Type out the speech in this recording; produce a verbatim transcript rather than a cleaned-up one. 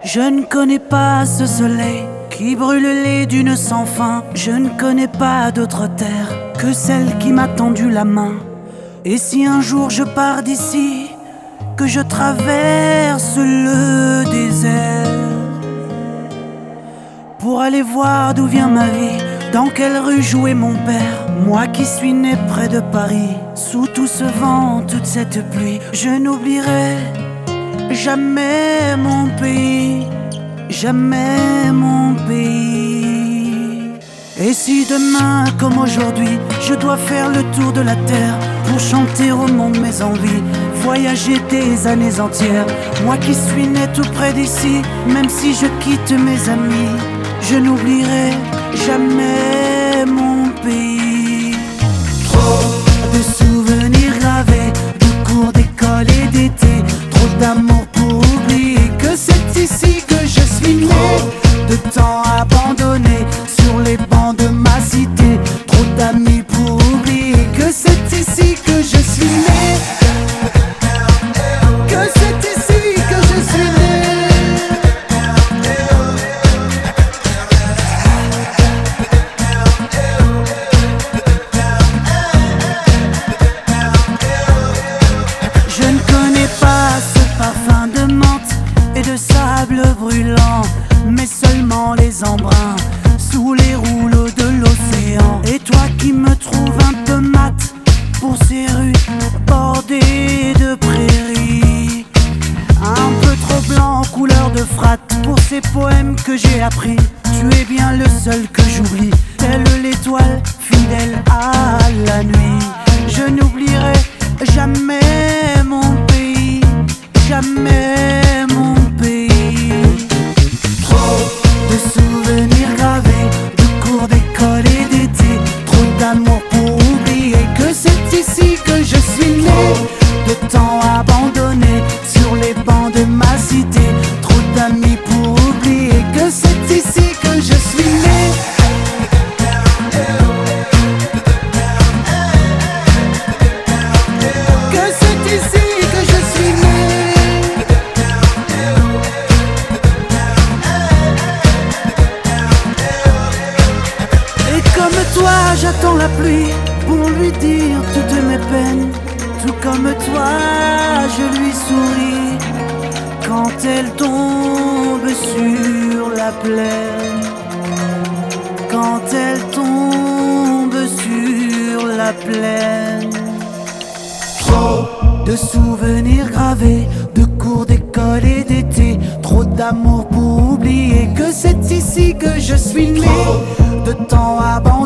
Je ne connais pas ce soleil qui brûle les dunes sans fin. Je ne connais pas d'autre terre que celle qui m'a tendu la main. Et si un jour je pars d'ici, que je traverse le désert pour aller voir d'où vient ma vie, dans quelle rue jouait mon père, moi qui suis né près de Paris, sous tout ce vent, toute cette pluie, je n'oublierai jamais mon pays, jamais mon pays. Et si demain, comme aujourd'hui, je dois faire le tour de la terre pour chanter au monde mes envies, voyager des années entières, moi qui suis né tout près d'ici, même si je quitte mes amis, je n'oublierai jamais mon pays. Trop de souvenirs gravés, de cours d'école et d'été, trop d'amour pour oublier que c'est ici que je suis né, de temps abandonné sur les bancs de ma cité, trop d'amis pour oublier que c'est ici que je suis né, que c'est ici que je suis né. Je ne connais pas ce parfum de menthe et de sable brûlant, mais seulement les embruns sous les rouleaux de l'océan. Et toi qui me trouves un peu mat pour ces rues bordées de prairies, un peu trop blanc couleur de frat pour ces poèmes que j'ai appris, tu es bien le seul que j'oublie, telle l'étoile fidèle à la nuit. Je n'oublierai jamais mon pays, jamais mon pays. Trop de souvenirs gravés, de cours d'école et d'été, trop d'amour pour oublier que c'est ici que je suis né, de temps abandonné sur les bancs de ma cité, trop d'amis pour oublier que c'est ici que je suis né. J'attends la pluie pour lui dire toutes mes peines, tout comme toi je lui souris quand elle tombe sur la plaine, quand elle tombe sur la plaine. Trop de souvenirs gravés, de cours d'école et d'été, trop d'amour pour oublier que c'est ici que je suis né, de temps abandonné